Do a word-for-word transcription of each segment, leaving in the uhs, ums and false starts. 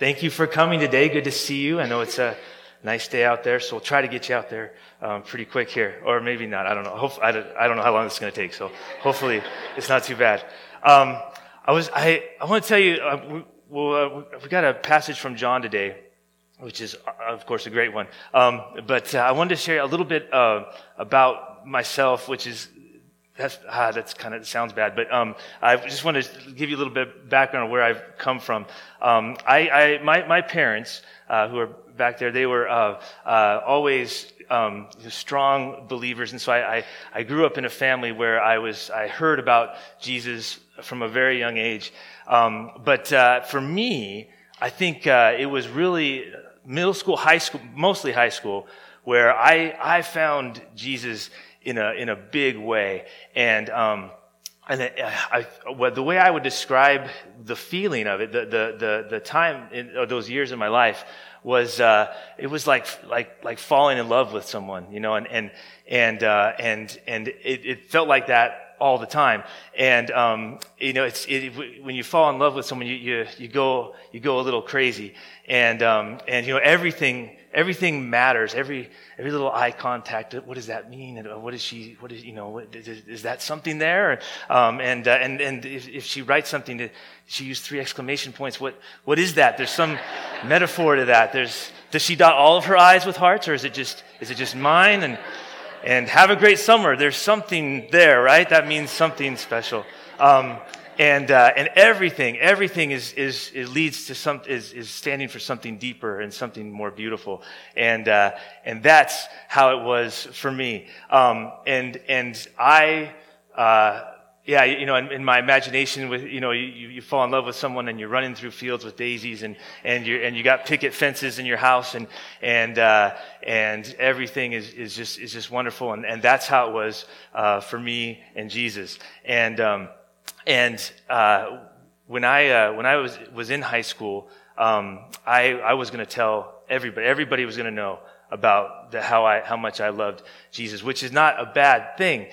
thank you for coming today. Good to see you. I know it's a nice day out there, so we'll try to get you out there um, pretty quick here, or maybe not. I don't know. Hope, I, don't, I don't know how long this is going to take, so hopefully it's not too bad. Um, I was I, I want to tell you, uh, we, well, uh, we got a passage from John today, which is, of course, a great one. Um, but uh, I wanted to share a little bit uh, about myself, which is That's ah, that's kind of sounds bad, but um, I just want to give you a little bit of background on where I've come from. Um, I, I, my, my parents, uh, who are back there, they were uh, uh, always um, strong believers, and so I, I, I grew up in a family where I was I heard about Jesus from a very young age. Um, but uh, for me, I think uh, it was really middle school, high school, mostly high school, where I I found Jesus in a in a big way, and um, and I, I, well, the way I would describe the feeling of it, the the the, the time in those years in my life was uh, it was like like like falling in love with someone, you know, and and and uh, and and it, it felt like that all the time, and um, you know, it's it, when you fall in love with someone, you you you go you go a little crazy, and um, and you know everything. Everything matters. Every every little eye contact. What does that mean? And what is she? What is you know? What, is, is that something there? Um, and uh, and and if, if she writes something, to, she used three exclamation points. What what is that? There's some metaphor to that. There's does she dot all of her I's with hearts, or is it just is it just mine? And and have a great summer. There's something there, right? That means something special. Um, And uh, and everything, everything is is it leads to some is is standing for something deeper and something more beautiful, and uh, and that's how it was for me. Um, and and I, uh, yeah, you know, in, in my imagination, with you know, you, you fall in love with someone and you're running through fields with daisies, and and you and you got picket fences in your house, and and uh, and everything is is just is just wonderful, and and that's how it was uh, for me and Jesus, and. Um, And uh, when I uh, when I was was in high school, um, I I was going to tell everybody. Everybody was going to know about the, how I how much I loved Jesus, which is not a bad thing.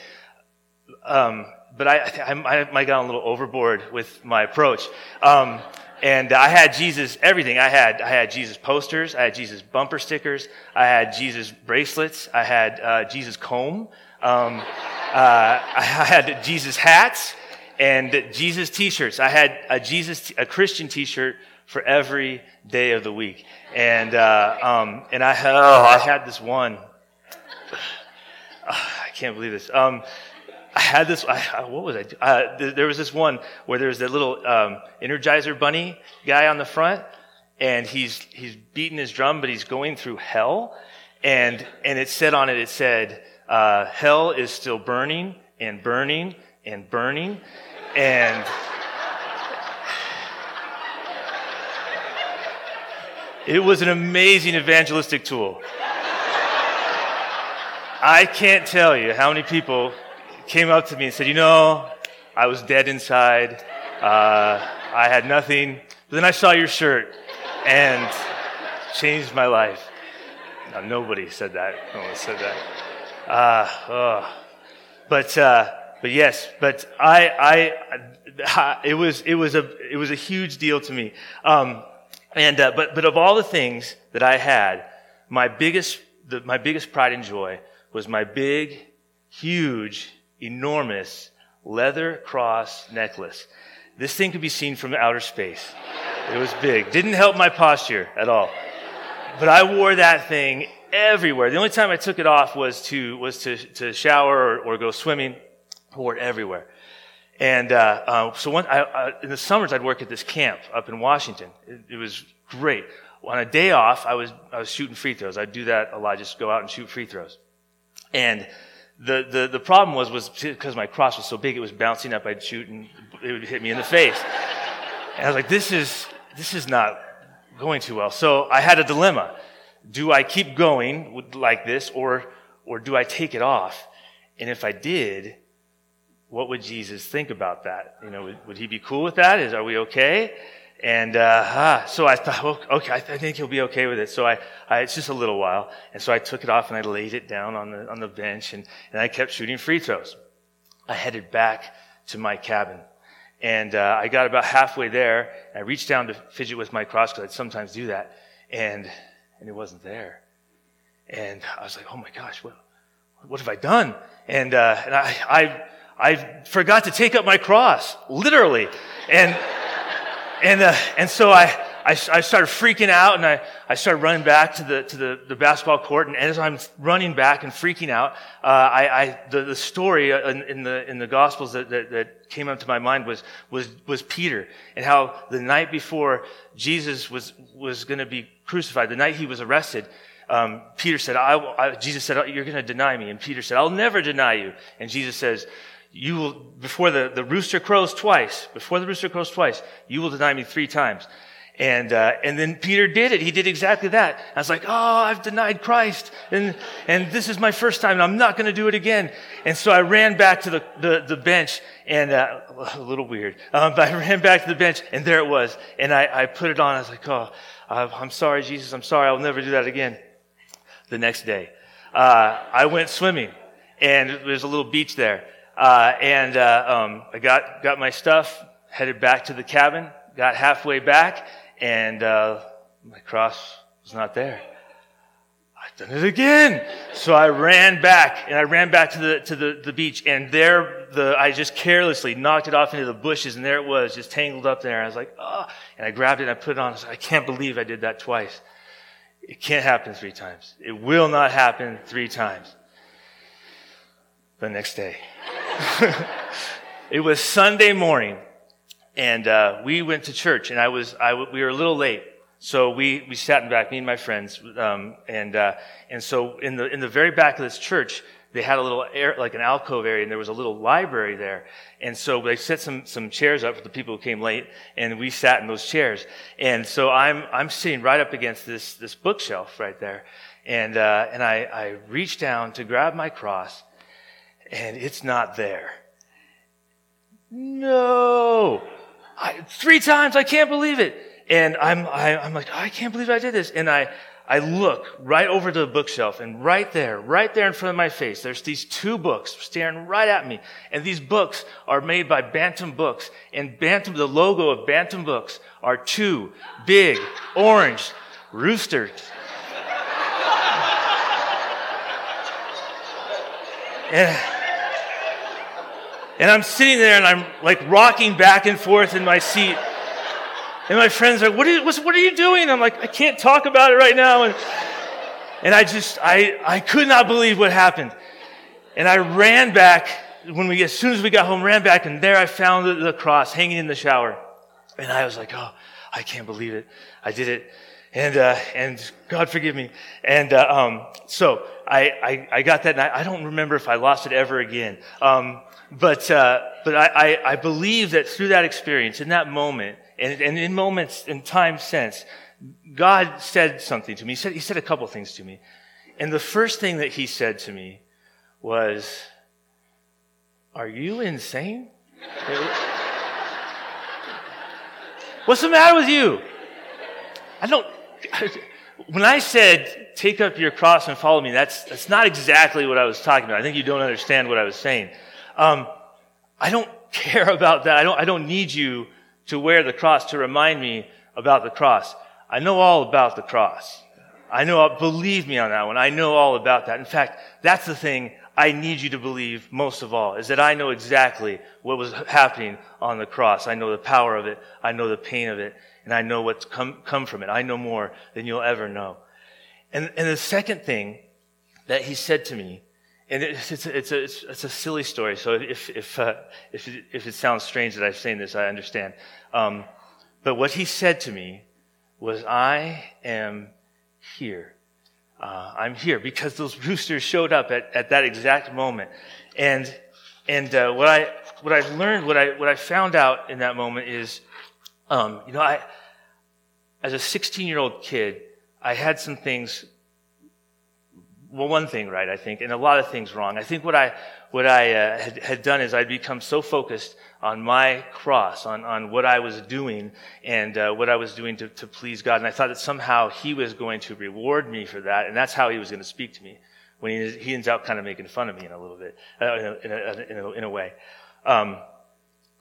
Um, but I, I I might got a little overboard with my approach. Um, and I had Jesus everything. I had I had Jesus posters. I had Jesus bumper stickers. I had Jesus bracelets. I had uh, Jesus comb. Um, uh, I had Jesus hats. And Jesus t-shirts. I had a Jesus, a Christian t-shirt for every day of the week. And, uh, um, and I had, oh, I had this one. Oh, I can't believe this. Um, I had this, I, what was I, uh, th- there was this one where there was that little, um, Energizer bunny guy on the front, and he's, he's beating his drum, but he's going through hell. And, and it said on it, it said, uh, hell is still burning and burning and burning, and it was an amazing evangelistic tool. I can't tell you how many people came up to me and said, you know, I was dead inside, uh, I had nothing, but then I saw your shirt, and changed my life. Now, nobody said that. No one said that. Uh, oh. But, uh, But yes, but I, I, it was, it was a, it was a huge deal to me. Um, and, uh, but, but of all the things that I had, my biggest, the, my biggest pride and joy was my big, huge, enormous leather cross necklace. This thing could be seen from outer space. It was big. Didn't help my posture at all. But I wore that thing everywhere. The only time I took it off was to, was to, to shower or, or go swimming. I wore it everywhere. And uh, uh, so one, I, I, in the summers, I'd work at this camp up in Washington. It, it was great. On a day off, I was I was shooting free throws. I'd do that a lot, just go out and shoot free throws. And the the, the problem was was because my cross was so big, it was bouncing up. I'd shoot and it would hit me in the face. And I was like, this is this is not going too well. So I had a dilemma: do I keep going with, like this, or or do I take it off? And if I did, what would Jesus think about that? You know, would, would he be cool with that? Is, are we okay? And, uh, ah, so I thought, well, okay, I, th- I think he'll be okay with it. So I, I, it's just a little while. And so I took it off and I laid it down on the, on the bench, and, and I kept shooting free throws. I headed back to my cabin, And uh, I got about halfway there, and I reached down to fidget with my cross, because I'd sometimes do that, and and it wasn't there. And I was like, oh my gosh, what what have I done? And uh, and I, I I forgot to take up my cross, literally. And and uh, and so I, I I started freaking out, and I, I started running back to the to the, the basketball court. And as I'm running back and freaking out, uh, I, I the, the story in, in the in the Gospels that, that that came up to my mind was was was Peter, and how the night before Jesus was was going to be crucified, the night he was arrested. Um, Peter said, I, I, Jesus said, you're going to deny me. And Peter said, I'll never deny you. And Jesus says, you will, before the, the rooster crows twice, before the rooster crows twice, you will deny me three times. And, uh, and then Peter did it. He did exactly that. I was like, oh, I've denied Christ. And, and this is my first time, and I'm not going to do it again. And so I ran back to the, the, the bench, and, uh, a little weird. Um, but I ran back to the bench, and there it was. And I, I put it on. I was like, oh, I'm sorry, Jesus. I'm sorry. I'll never do that again. The next day, uh, I went swimming, and there's a little beach there. Uh, and, uh, um, I got, got my stuff, headed back to the cabin, got halfway back, and, uh, my cross was not there. I've done it again. So I ran back, and I ran back to the, to the, the beach, and there, the, I just carelessly knocked it off into the bushes, and there it was, just tangled up there. I was like, oh, and I grabbed it and I put it on. I was like, I can't believe I did that twice. It can't happen three times. It will not happen three times. The next day. It was Sunday morning, and uh, we went to church, and I was, I, we were a little late. So we, we sat in back, me and my friends, um, and, uh, and so in the, in the very back of this church, they had a little air, like an alcove area, and there was a little library there. And so they set some, some chairs up for the people who came late, and we sat in those chairs. And so I'm, I'm sitting right up against this, this bookshelf right there. And, uh, and I, I reach down to grab my cross, and it's not there. No! I, three times, I can't believe it. And I'm, I, I'm like, I can't believe I did this. And I, I look right over to the bookshelf, and right there, right there in front of my face, there's these two books staring right at me. And these books are made by Bantam Books. And Bantam, the logo of Bantam Books are two big orange roosters. And, and I'm sitting there, and I'm like rocking back and forth in my seat. And my friends are like, what are you, what are you doing? I'm like, I can't talk about it right now. And, and I just, I, I could not believe what happened. And I ran back when we, as soon as we got home, ran back, and there I found the, the cross hanging in the shower. And I was like, oh, I can't believe it. I did it. And, uh, and God forgive me. And, uh, um, so I, I, I got that, and I, I don't remember if I lost it ever again. Um, but, uh, but I, I, I believe that through that experience, in that moment, And, and in moments, in time since, God said something to me. He said, he said a couple things to me. And the first thing that he said to me was, are you insane? What's the matter with you? I don't, when I said, take up your cross and follow me, that's, that's not exactly what I was talking about. I think you don't understand what I was saying. Um, I don't care about that. I don't, I don't need you to wear the cross to remind me about the cross. I know all about the cross. I know, believe me on that one. I know all about that. In fact, that's the thing I need you to believe most of all, is that I know exactly what was happening on the cross. I know the power of it. I know the pain of it. And I know what's come, come from it. I know more than you'll ever know. And, and the second thing that he said to me, and it's, it's, a, it's, a, it's, it's a silly story, so if if uh, if, it, if it sounds strange that I'm saying this, I understand. Um, but what he said to me was, I am here. Uh, I'm here because those roosters showed up at, at that exact moment. And and uh, what I what I learned, what I what I found out in that moment is, um, you know, I as a sixteen-year-old kid, I had some things. Well, one thing right, I think, and a lot of things wrong. I think what I what I uh, had, had done is I'd become so focused on my cross, on, on what I was doing, and uh, what I was doing to, to please God, and I thought that somehow He was going to reward me for that, and that's how He was going to speak to me. When He, he ends up kind of making fun of me in a little bit, uh, in, a, in, a, in, a, in a way. Um,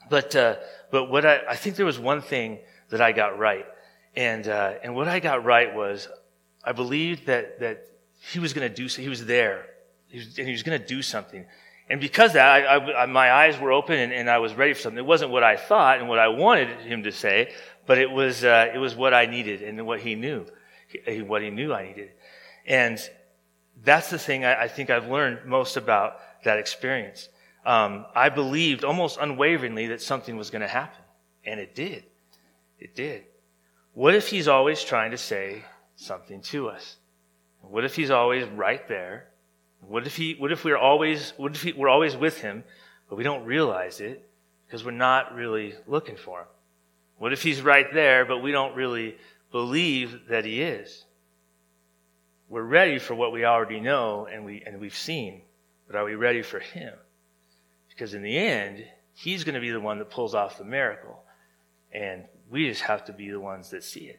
But uh, but what I, I think there was one thing that I got right. And uh, and what I got right was I believed that that he was going to do so. He was there. He was, and he was going to do something. And because of that, I, I, my eyes were open and, and I was ready for something. It wasn't what I thought and what I wanted him to say, but it was uh, it was what I needed and what he knew, he, what he knew I needed. And that's the thing I, I think I've learned most about that experience. Um, I believed almost unwaveringly that something was going to happen, and it did. It did. What if he's always trying to say something to us? What if he's always right there? What if he? What if we're always? What if he, we're always with him, but we don't realize it because we're not really looking for him? What if he's right there, but we don't really believe that he is? We're ready for what we already know and we and we've seen, but are we ready for him? Because in the end, he's going to be the one that pulls off the miracle, and we just have to be the ones that see it.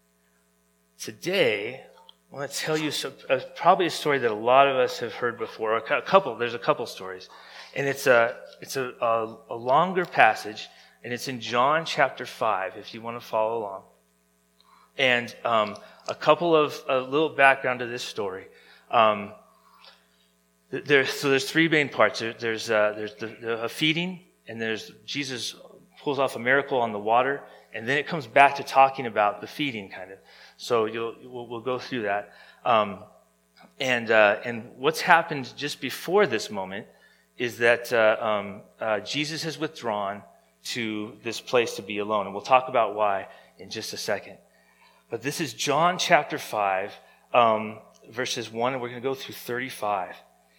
Today, I want to tell you some, uh, probably a story that a lot of us have heard before. A couple, there's a couple stories, and it's a it's a, a, a longer passage, and it's in John chapter five. If you want to follow along, and um, a couple of a little background to this story. Um, there, so there's three main parts. There, there's uh, there's the, the, a feeding, and there's Jesus pulls off a miracle on the water, and then it comes back to talking about the feeding, kind of. So you'll, we'll, we'll go through that. Um, and uh, and what's happened just before this moment is that uh, um, uh, Jesus has withdrawn to this place to be alone. And we'll talk about why in just a second. But this is John chapter five, um, verses one, and we're going to go through thirty-five.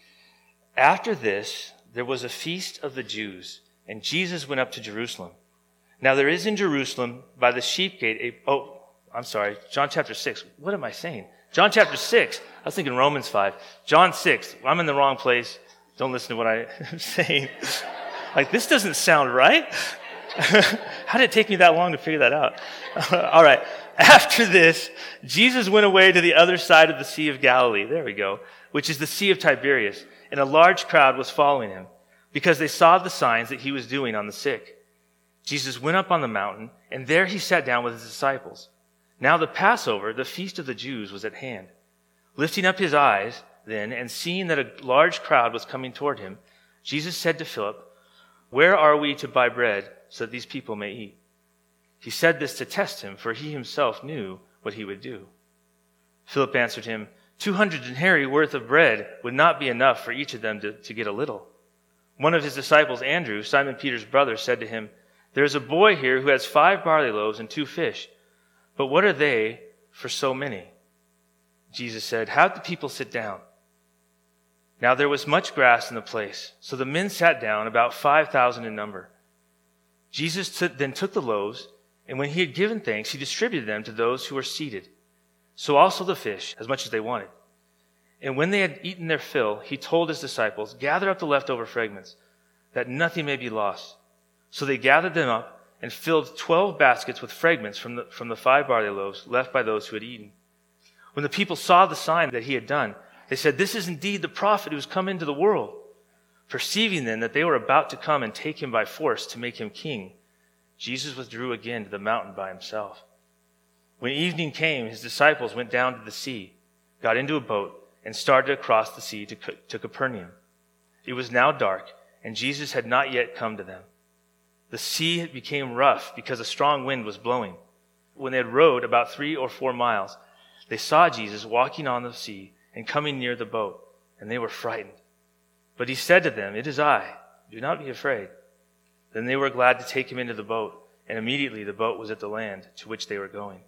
After this, there was a feast of the Jews, and Jesus went up to Jerusalem. Now there is in Jerusalem by the sheep gate a... Oh, I'm sorry, John chapter six. What am I saying? John chapter six. I was thinking Romans five. John six. I'm in the wrong place. Don't listen to what I'm saying. Like, this doesn't sound right. How did it take me that long to figure that out? All right. After this, Jesus went away to the other side of the Sea of Galilee. There we go. Which is the Sea of Tiberias. And a large crowd was following him because they saw the signs that he was doing on the sick. Jesus went up on the mountain, and there he sat down with his disciples. Now the Passover, the feast of the Jews, was at hand. Lifting up his eyes, then, and seeing that a large crowd was coming toward him, Jesus said to Philip, "Where are we to buy bread so that these people may eat?" He said this to test him, for he himself knew what he would do. Philip answered him, Two hundred denarii worth of bread would not be enough for each of them to, to get a little. One of his disciples, Andrew, Simon Peter's brother, said to him, "There is a boy here who has five barley loaves and two fish. But what are they for so many?" Jesus said, "Have the people sit down." Now there was much grass in the place, so the men sat down, about five thousand in number. Jesus t- then took the loaves, and when he had given thanks, he distributed them to those who were seated. So also the fish, as much as they wanted. And when they had eaten their fill, he told his disciples, "Gather up the leftover fragments, that nothing may be lost." So they gathered them up, and filled twelve baskets with fragments from the, from the five barley loaves left by those who had eaten. When the people saw the sign that he had done, they said, "This is indeed the prophet who has come into the world." Perceiving then that they were about to come and take him by force to make him king, Jesus withdrew again to the mountain by himself. When evening came, his disciples went down to the sea, got into a boat, and started across the sea to, to Capernaum. It was now dark, and Jesus had not yet come to them. The sea became rough because a strong wind was blowing. When they had rowed about three or four miles, they saw Jesus walking on the sea and coming near the boat, and they were frightened. But he said to them, "It is I. Do not be afraid." Then they were glad to take him into the boat, and immediately the boat was at the land to which they were going.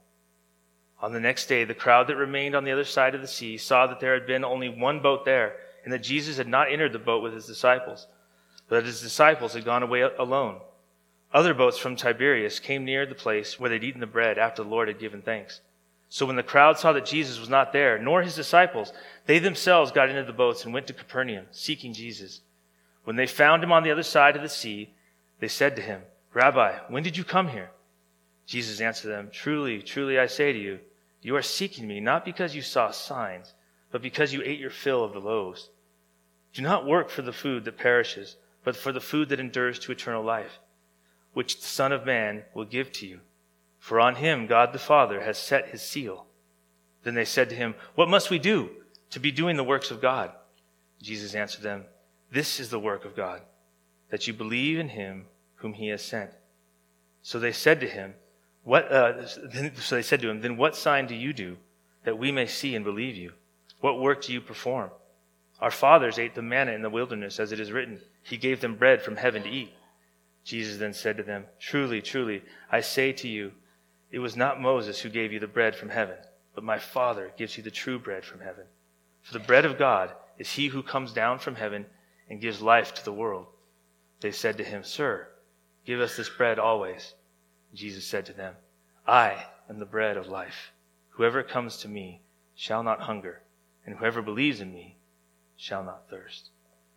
On the next day, the crowd that remained on the other side of the sea saw that there had been only one boat there, and that Jesus had not entered the boat with his disciples, but that his disciples had gone away alone. Other boats from Tiberias came near the place where they'd eaten the bread after the Lord had given thanks. So when the crowd saw that Jesus was not there, nor his disciples, they themselves got into the boats and went to Capernaum, seeking Jesus. When they found him on the other side of the sea, they said to him, "Rabbi, when did you come here?" Jesus answered them, "Truly, truly I say to you, you are seeking me not because you saw signs, but because you ate your fill of the loaves. Do not work for the food that perishes, but for the food that endures to eternal life, which the Son of Man will give to you. For on him God the Father has set his seal." Then they said to him, "What must we do to be doing the works of God?" Jesus answered them, "This is the work of God, that you believe in him whom he has sent." So they said to him, "What?" Uh, so they said to him, "Then what sign do you do, that we may see and believe you? What work do you perform? Our fathers ate the manna in the wilderness, as it is written, he gave them bread from heaven to eat." Jesus then said to them, "Truly, truly, I say to you, it was not Moses who gave you the bread from heaven, but my Father gives you the true bread from heaven. For the bread of God is he who comes down from heaven and gives life to the world." They said to him, "Sir, give us this bread always." Jesus said to them, "I am the bread of life. Whoever comes to me shall not hunger, and whoever believes in me shall not thirst."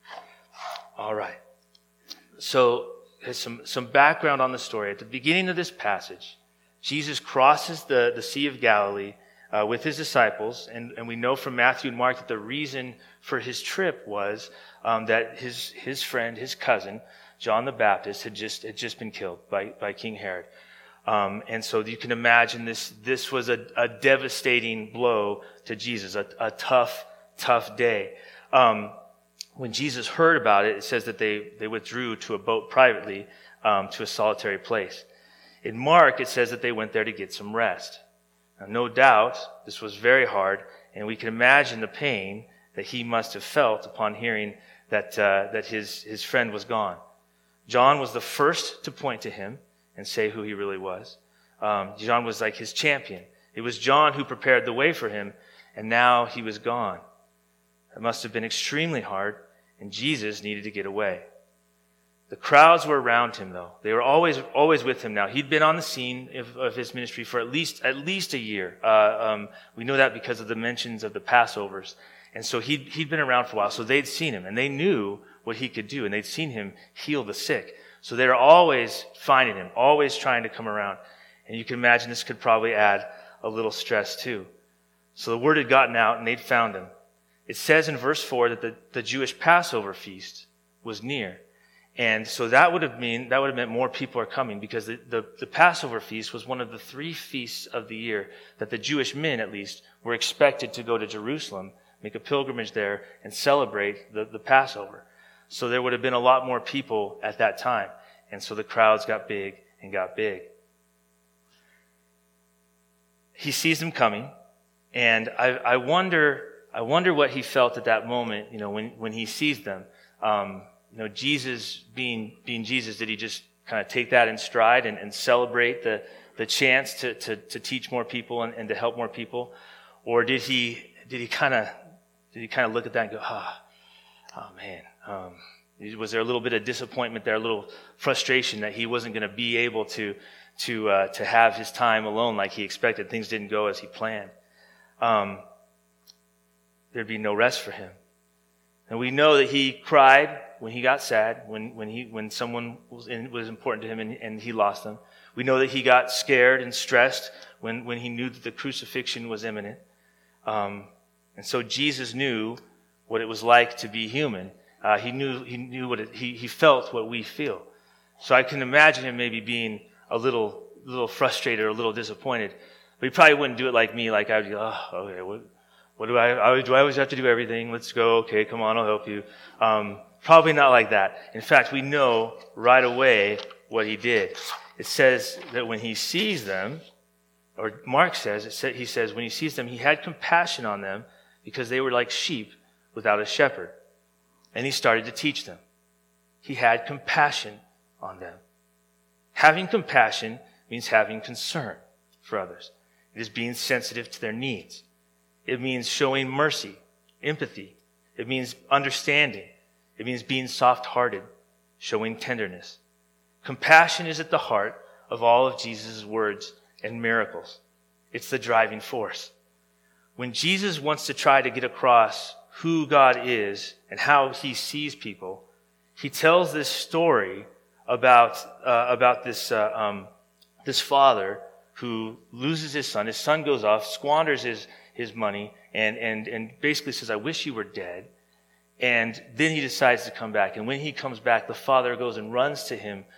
All right. So there's some, some background on the story. At the beginning of this passage, Jesus crosses the, the Sea of Galilee uh, with his disciples, and, and we know from Matthew and Mark that the reason for his trip was um, that his his friend, his cousin, John the Baptist, had just had just been killed by, by King Herod. Um, and so you can imagine this this was a, a devastating blow to Jesus, a, a tough, tough day. Um, when Jesus heard about it, it says that they, they withdrew to a boat privately um, to a solitary place. In Mark, it says that they went there to get some rest. Now, no doubt, this was very hard, and we can imagine the pain that he must have felt upon hearing that uh, that his, his friend was gone. John was the first to point to him and say who he really was. Um, John was like his champion. It was John who prepared the way for him, and now he was gone. It must have been extremely hard, and Jesus needed to get away. The crowds were around him, though. They were always always with him now. He'd been on the scene of, of his ministry for at least at least a year. Uh, um, we know that because of the mentions of the Passovers. And so he'd, he'd been around for a while, so they'd seen him, and they knew what he could do, and they'd seen him heal the sick. So they were always finding him, always trying to come around. And you can imagine this could probably add a little stress too. So the word had gotten out, and they'd found him. It says in verse four that the, the Jewish Passover feast was near. And so that would have mean that would have meant more people are coming, because the, the, the Passover feast was one of the three feasts of the year that the Jewish men, at least, were expected to go to Jerusalem, make a pilgrimage there, and celebrate the, the Passover. So there would have been a lot more people at that time. And so the crowds got big and got big. He sees them coming, and I, I wonder I wonder what he felt at that moment, you know, when, when he sees them. Um, you know, Jesus being being Jesus, did he just kind of take that in stride and, and celebrate the, the chance to, to, to teach more people and, and to help more people? Or did he did he kind of did he kind of look at that and go, ah, oh, oh man, um, was there a little bit of disappointment there, a little frustration that he wasn't going to be able to to uh, to have his time alone like he expected? Things didn't go as he planned. Um, there'd be no rest for him. And we know that he cried when he got sad, when when he when someone was in, was important to him and, and he lost them. We know that he got scared and stressed when, when he knew that the crucifixion was imminent. Um, and so Jesus knew what it was like to be human. Uh, he knew he knew what it, he he felt what we feel. So I can imagine him maybe being a little little frustrated or a little disappointed. But he probably wouldn't do it like me. Like I would go, oh, okay, what what do I, I do? I always have to do everything. Let's go. Okay, come on, I'll help you. Um, probably not like that. In fact, we know right away what he did. It says that when he sees them, or Mark says, it said, he says when he sees them, he had compassion on them because they were like sheep without a shepherd. And he started to teach them. He had compassion on them. Having compassion means having concern for others. It is being sensitive to their needs. It means showing mercy, empathy. It means understanding. It means being soft-hearted, showing tenderness. Compassion is at the heart of all of Jesus' words and miracles. It's the driving force. When Jesus wants to try to get across who God is and how he sees people, he tells this story about uh, about this uh, um, this father who loses his son. His son goes off, squanders his his money, and and and basically says, "I wish you were dead." And then he decides to come back. And when he comes back, the father goes and runs to him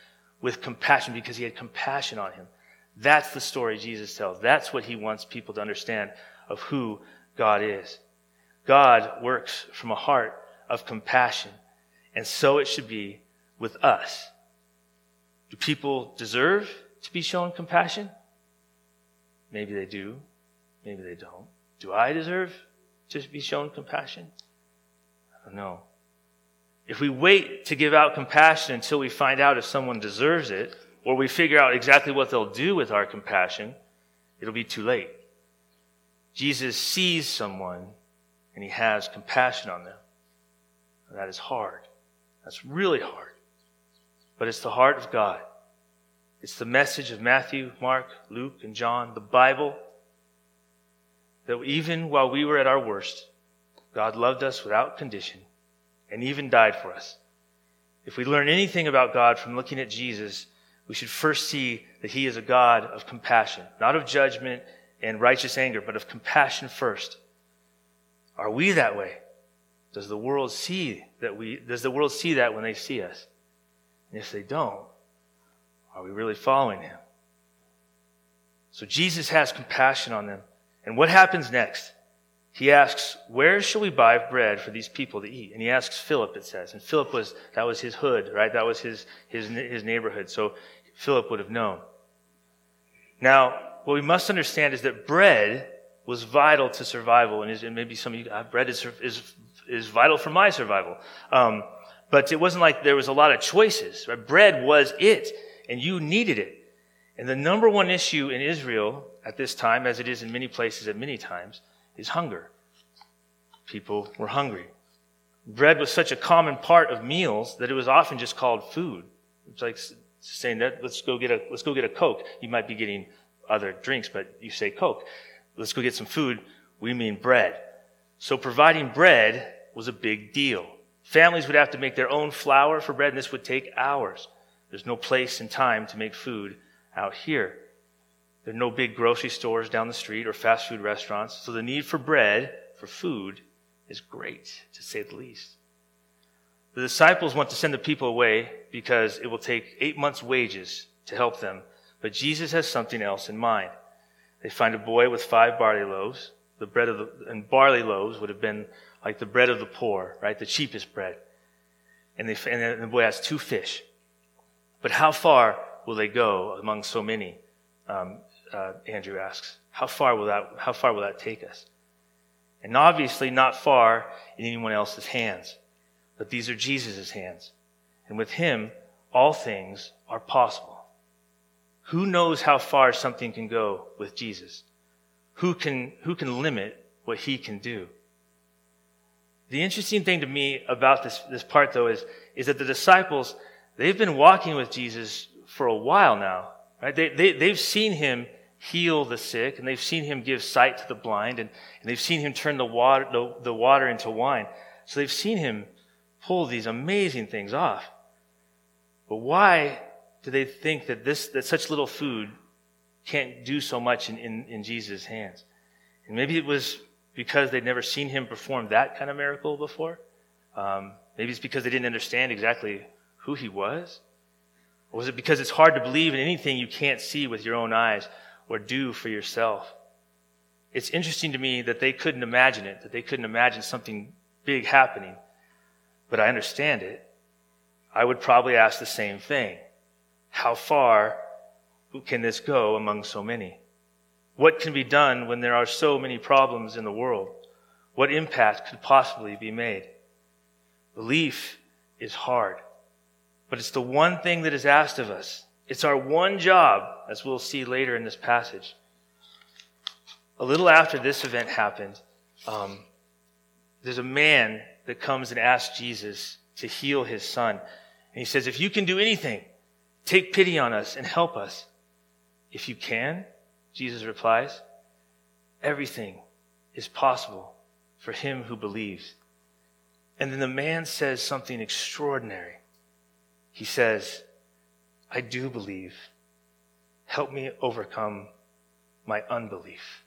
with compassion because he had compassion on him. That's the story Jesus tells. That's what he wants people to understand of who God is. God works from a heart of compassion, and so it should be with us. Do people deserve to be shown compassion? Maybe they do. Maybe they don't. Do I deserve to be shown compassion? I don't know. If we wait to give out compassion until we find out if someone deserves it, or we figure out exactly what they'll do with our compassion, it'll be too late. Jesus sees someone and he has compassion on them. And that is hard. That's really hard. But it's the heart of God. It's the message of Matthew, Mark, Luke, and John, the Bible, that even while we were at our worst, God loved us without condition and even died for us. If we learn anything about God from looking at Jesus, we should first see that he is a God of compassion, not of judgment and righteous anger, but of compassion first. Are we that way? Does the world see that we, does the world see that when they see us? And if they don't, are we really following him? So Jesus has compassion on them. And what happens next? He asks, where shall we buy bread for these people to eat? And he asks Philip, it says. And Philip was, that was his hood, right? That was his, his, his neighborhood. So Philip would have known. Now, what we must understand is that bread was vital to survival. And, is, and maybe some of you, uh, bread is, is, is vital for my survival. Um, but it wasn't like there was a lot of choices, right? Bread was it, and you needed it. And the number one issue in Israel at this time, as it is in many places at many times, is hunger. People were hungry. Bread was such a common part of meals that it was often just called food. It's like saying that let's go get a let's go get a Coke. You might be getting other drinks, but you say Coke. Let's go get some food. We mean bread. So providing bread was a big deal. Families would have to make their own flour for bread, and this would take hours. There's no place and time to make food out here. There are no big grocery stores down the street or fast food restaurants. So the need for bread, for food, is great, to say the least. The disciples want to send the people away because it will take eight months' wages to help them. But Jesus has something else in mind. They find a boy with five barley loaves. The bread of the, and barley loaves would have been like the bread of the poor, right? The cheapest bread. And, they, and the boy has two fish. But how far will they go among so many? Um, uh, Andrew asks. How far will that, how far will that take us? And obviously not far in anyone else's hands. But these are Jesus' hands. And with him, all things are possible. Who knows how far something can go with Jesus? Who can, who can limit what he can do? The interesting thing to me about this, this part, though, is, is that the disciples, they've been walking with Jesus for a while now. Right? They, they, they've seen him heal the sick, and they've seen him give sight to the blind, and, and they've seen him turn the water, the, the water into wine. So they've seen him pull these amazing things off. But why do they think that this that such little food can't do so much in, in, in Jesus' hands? And maybe it was because they'd never seen him perform that kind of miracle before. Um, maybe it's because they didn't understand exactly who he was. Or was it because it's hard to believe in anything you can't see with your own eyes or do for yourself? It's interesting to me that they couldn't imagine it, that they couldn't imagine something big happening. But I understand it. I would probably ask the same thing. How far can this go among so many? What can be done when there are so many problems in the world? What impact could possibly be made? Belief is hard, but it's the one thing that is asked of us. It's our one job, as we'll see later in this passage. A little after this event happened, um, there's a man that comes and asks Jesus to heal his son. And he says, if you can do anything, take pity on us and help us. If you can, Jesus replies, everything is possible for him who believes. And then the man says something extraordinary. He says, I do believe. Help me overcome my unbelief.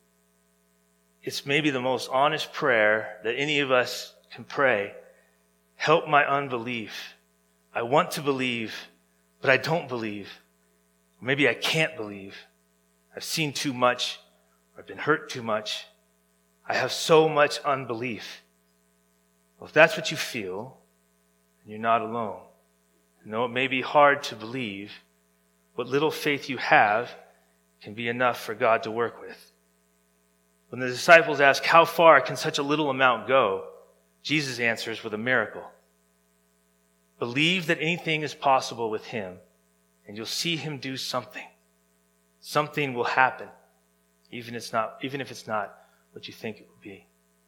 It's maybe the most honest prayer that any of us can pray. Help my unbelief. I want to believe, but I don't believe. Maybe I can't believe. I've seen too much. I've been hurt too much. I have so much unbelief. Well, if that's what you feel, then you're not alone. And though it may be hard to believe, what little faith you have can be enough for God to work with. When the disciples ask, how far can such a little amount go? Jesus answers with a miracle. Believe that anything is possible with him, and you'll see him do something. Something will happen, even if it's not, even if it's not what you think it will be.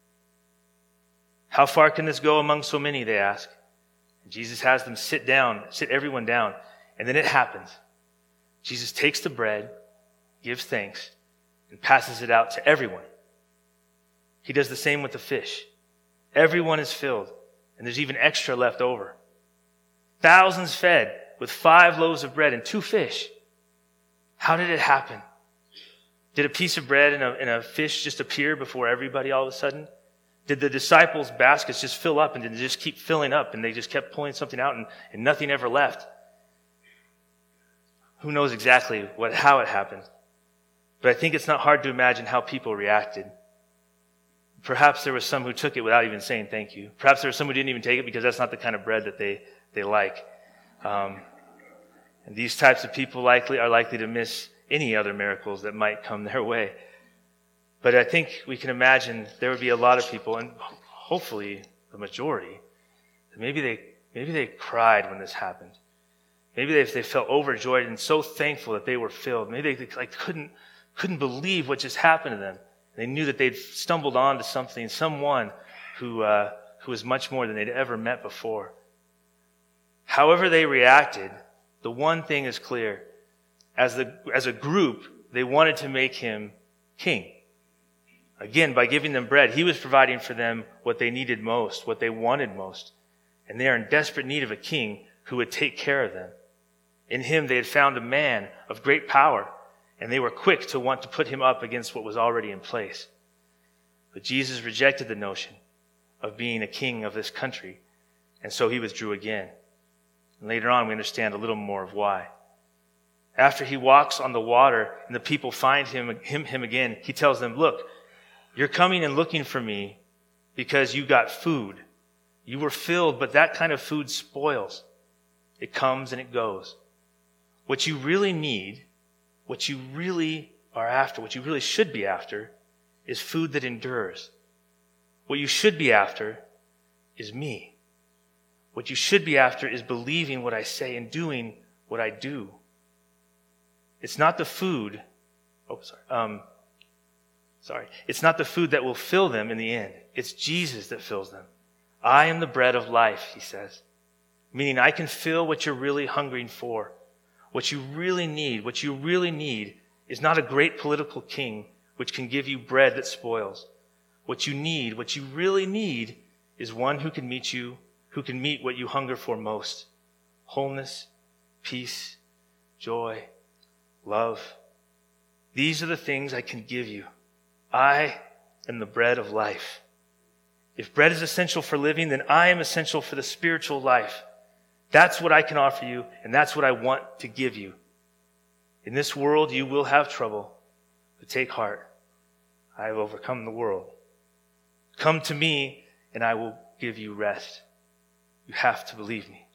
How far can this go among so many, they ask. And Jesus has them sit down, sit everyone down, and then it happens. Jesus takes the bread, gives thanks, and passes it out to everyone. He does the same with the fish. Everyone is filled, and there's even extra left over. Thousands fed with five loaves of bread and two fish. How did it happen? Did a piece of bread and a, and a fish just appear before everybody all of a sudden? Did the disciples' baskets just fill up and did they just keep filling up and they just kept pulling something out and, and nothing ever left? Who knows exactly what how it happened? But I think it's not hard to imagine how people reacted. Perhaps there was some who took it without even saying thank you. Perhaps there was some who didn't even take it because that's not the kind of bread that they, they like. Um, and these types of people likely are likely to miss any other miracles that might come their way. But I think we can imagine there would be a lot of people, and hopefully the majority, that maybe they maybe they cried when this happened. Maybe they, they felt overjoyed and so thankful that they were filled. Maybe they like couldn't couldn't believe what just happened to them. They knew that they'd stumbled onto something, someone who uh, who was much more than they'd ever met before. However they reacted, the one thing is clear. As the as a group, they wanted to make him king. Again, by giving them bread, he was providing for them what they needed most, what they wanted most. And they are in desperate need of a king who would take care of them. In him, they had found a man of great power, and they were quick to want to put him up against what was already in place. But Jesus rejected the notion of being a king of this country, and so he withdrew again. And later on, we understand a little more of why. After he walks on the water and the people find him, him, him again, he tells them, look, you're coming and looking for me because you got food. You were filled, but that kind of food spoils. It comes and it goes. What you really need, what you really are after, what you really should be after, is food that endures. What you should be after is me. What you should be after is believing what I say and doing what I do. It's not the food, oh, sorry, um, sorry. It's not the food that will fill them in the end. It's Jesus that fills them. I am the bread of life, he says. Meaning I can fill what you're really hungering for. What you really need, what you really need is not a great political king which can give you bread that spoils. What you need, what you really need is one who can meet you, who can meet what you hunger for most. Wholeness, peace, joy, love. These are the things I can give you. I am the bread of life. If bread is essential for living, then I am essential for the spiritual life. That's what I can offer you, and that's what I want to give you. In this world, you will have trouble, but take heart. I have overcome the world. Come to me, and I will give you rest. You have to believe me.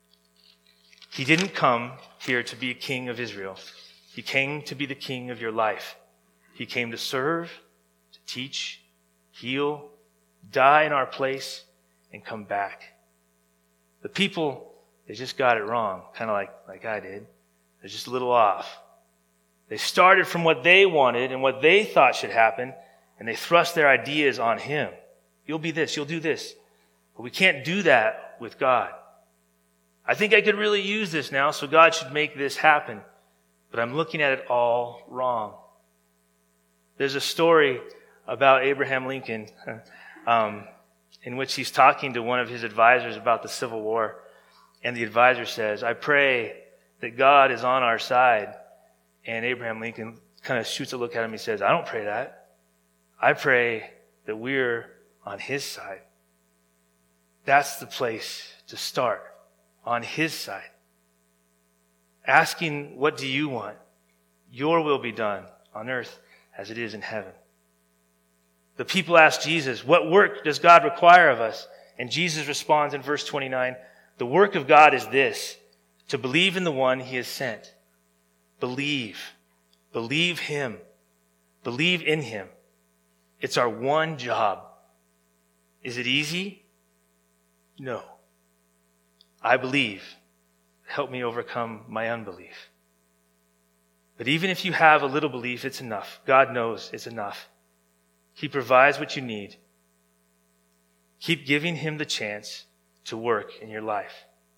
He didn't come here to be a king of Israel. He came to be the king of your life. He came to serve, to teach, heal, die in our place, and come back. The people, they just got it wrong, kind of like, like I did. They're just a little off. They started from what they wanted and what they thought should happen, and they thrust their ideas on him. You'll be this, you'll do this. But we can't do that with God. I think I could really use this now, so God should make this happen. But I'm looking at it all wrong. There's a story about Abraham Lincoln um, in which he's talking to one of his advisors about the Civil War. And the advisor says, I pray that God is on our side. And Abraham Lincoln kind of shoots a look at him. He says, I don't pray that. I pray that we're on his side. That's the place to start, on his side. asking, what do you want? Your will be done on earth as it is in heaven. The people ask Jesus, what work does God require of us? And Jesus responds in verse twenty-nine, the work of God is this, to believe in the one he has sent. Believe. Believe him. Believe in him. It's our one job. Is it easy? No. I believe. Help me overcome my unbelief. But even if you have a little belief, it's enough. God knows it's enough. He provides what you need. Keep giving him the chance to work in your life.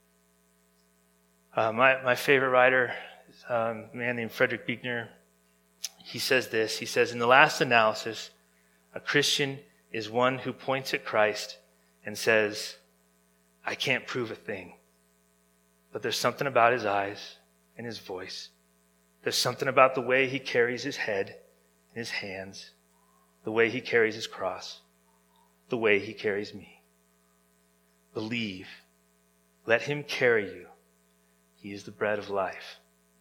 Uh, my, my favorite writer, um, a man named Frederick Buechner, he says this. He says, in the last analysis, a Christian is one who points at Christ and says, I can't prove a thing. But there's something about his eyes and his voice. There's something about the way he carries his head and his hands, the way he carries his cross, the way he carries me. Believe. Let him carry you. He is the bread of life.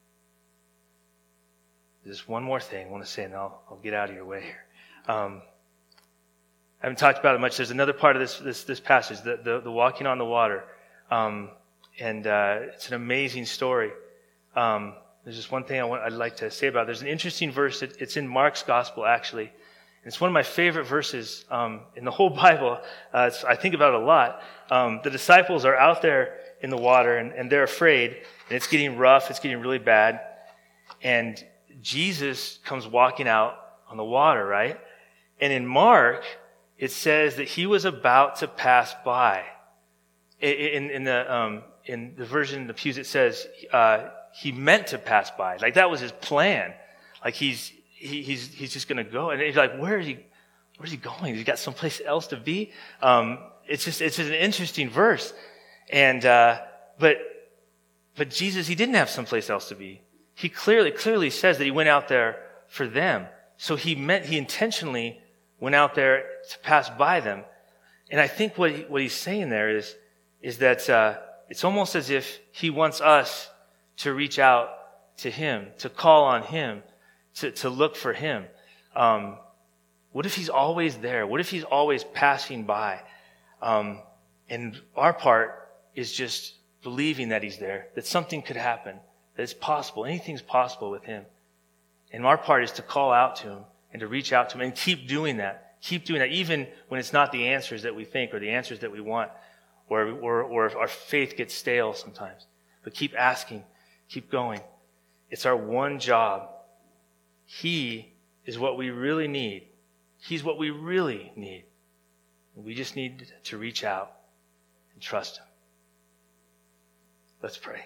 There's one more thing I want to say, and I'll, I'll get out of your way here. Um, I haven't talked about it much. There's another part of this this, this passage, the, the, the walking on the water. Um, and uh, it's an amazing story. Um, there's just one thing I want, I'd like to say about it. There's an interesting verse. It, it's in Mark's gospel, actually. And it's one of my favorite verses um, in the whole Bible. Uh, it's, I think about it a lot. Um, the disciples are out there in the water, and, and they're afraid. And it's getting rough. It's getting really bad. And Jesus comes walking out on the water, right? And in Mark, it says that he was about to pass by. In, in the um, in the version in the pews, it says uh, he meant to pass by. Like that was his plan. Like he's he, he's he's just going to go, and he's like, where is he? Where's he going? He's got someplace else to be. Um, it's just it's just an interesting verse, and uh, but but Jesus, he didn't have someplace else to be. He clearly clearly says that he went out there for them. So he meant he intentionally went out there to pass by them. And I think what he, what he's saying there is is that uh, it's almost as if he wants us to reach out to him, to call on him, to, to look for him. Um, what if he's always there? What if he's always passing by? Um, and our part is just believing that he's there, that something could happen, that it's possible. Anything's possible with him. And our part is to call out to him and to reach out to him and keep doing that. Keep doing that, even when it's not the answers that we think or the answers that we want, or, or, or our faith gets stale sometimes. But keep asking, keep going. It's our one job. He is what we really need. He's what we really need. We just need to reach out and trust him. Let's pray.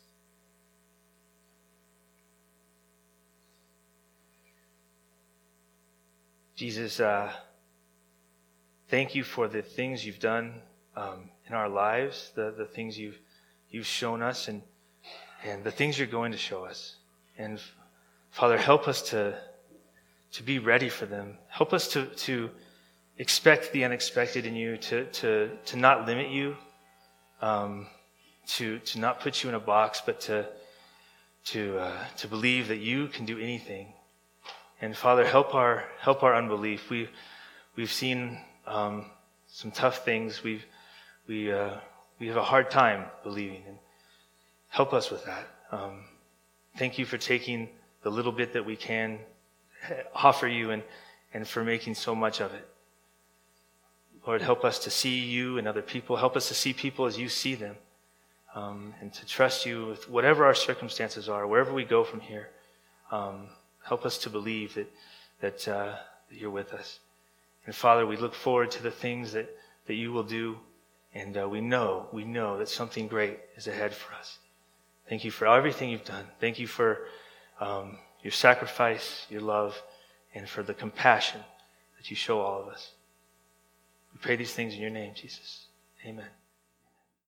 Jesus, uh, thank you for the things you've done um, in our lives, the, the things you've you've shown us, and and the things you're going to show us. And Father, help us to to be ready for them. Help us to to expect the unexpected in you, to to to not limit you, um, to to not put you in a box, but to to uh, to believe that you can do anything. And Father, help our help our unbelief. We we've seen um, some tough things. We've we uh, we have a hard time believing, and help us with that. Um, thank you for taking the little bit that we can offer you, and and for making so much of it. Lord, help us to see you and other people. Help us to see people as you see them, um, and to trust you with whatever our circumstances are, wherever we go from here. Um, Help us to believe that that, uh, that you're with us. And Father, we look forward to the things that, that you will do. And uh, we know, we know that something great is ahead for us. Thank you for everything you've done. Thank you for um, your sacrifice, your love, and for the compassion that you show all of us. We pray these things in your name, Jesus. Amen.